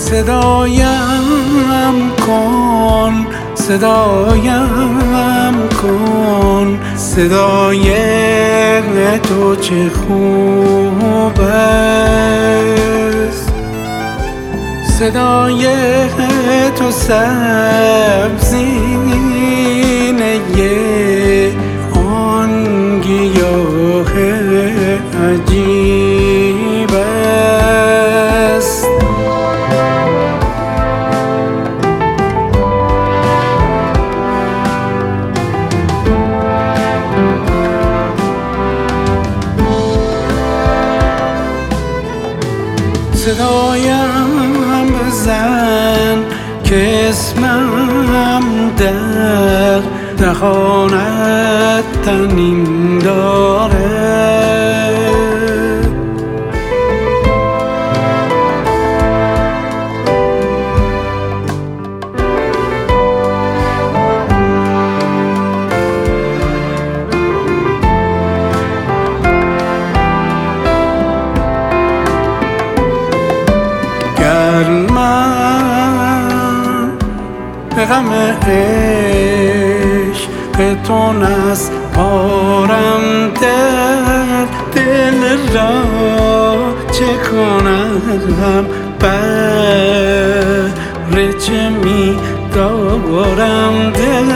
صدایم کن، صدایم کن، صدای تو چه خوب است، صدای تو سبزینه آن گیاه عجیب است. صدایم بزن که اسمم در دهانت طنین داره، به غم عشق تو نسپارم دل را، چه کنم بهر چه می دارم دل.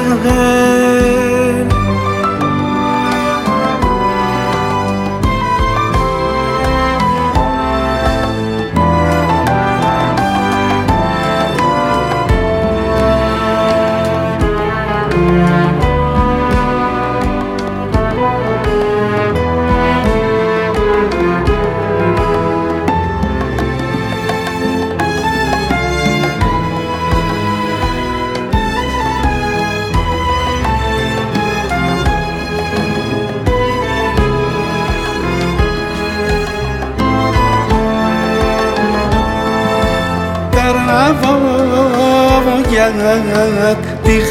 باید بی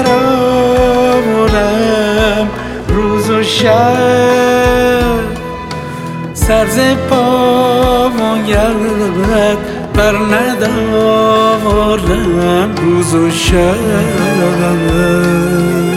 خرابم روز و شب، سر ز پا باید بر ندارم روز و شب.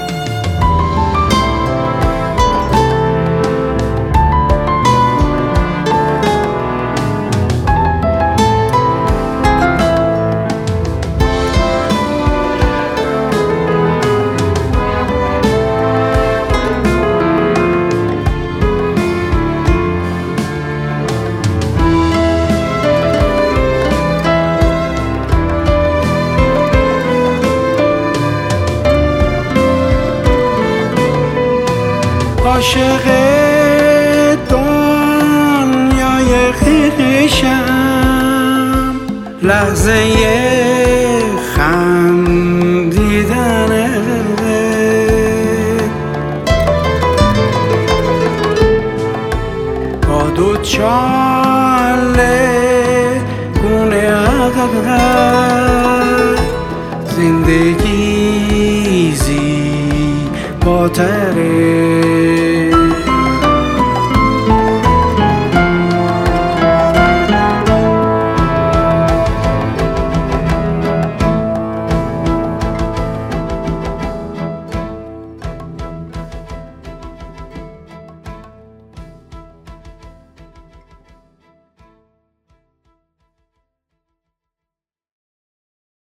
عاشق دنیای خویشم، لحظه خندیدنه با دو چاله گونه عقل، زندگی زیباتره